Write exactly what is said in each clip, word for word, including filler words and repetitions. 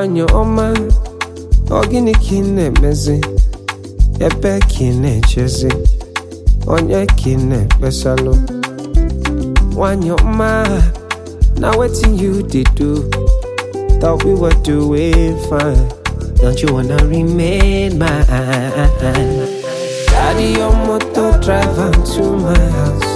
wanyo oma ogini kine mezi ebe kine chezi onye kine besalo wanyo oma. Now waiting you did do. Thought we were doing fine. Don't you wanna remain mine? Daddy, your motor drive to my house.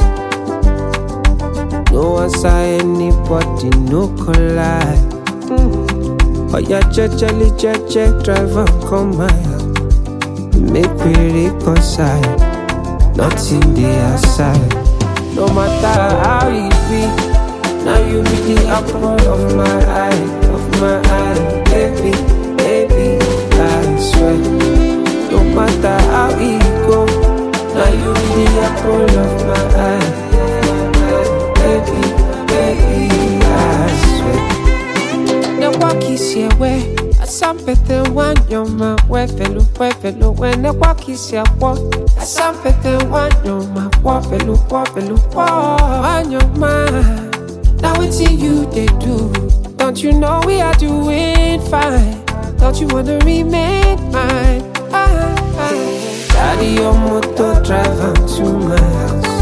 No one saw anybody, no collide. Oh yeah, jejely, jeje, drive and come my house. Make me reconcile. Nothing there aside. No matter how it be. Now you be the apple of my eye, of my eye, baby, baby, I swear. No matter how it go, now you be the apple of my eye, baby, baby, I swear. The walk is your way, I sampete one your man, where fellow, where fellow, when the walk is your walk, I sampete one your man, where fellow, where fellow, one your man. Now it's you they do. Don't you know we are doing fine? Don't you wanna remain mine? Ah, ah. Daddy, your motor drive to my house.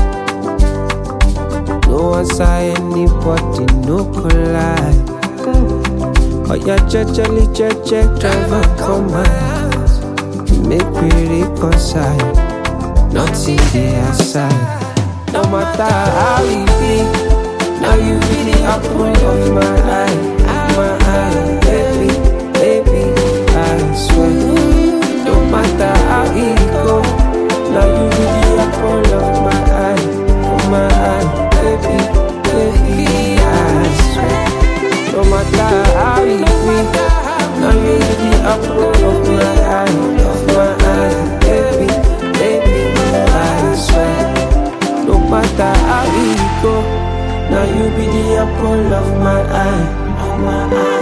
No one saw anybody, no collide. Oh yeah, jejely, jeje, drive and come my house. Make me reconcile. Nothing there aside. No matter how it be. Now you be the apple of my eye, my eye, baby, baby, I swear. No matter how it go, now you be the apple of my eye, of my eye, baby, baby, I swear. No matter how it be, now you be the apple of my eye, of my eye, baby, baby, I swear. No matter how it go. Now you be the apple of my eye, of my eye.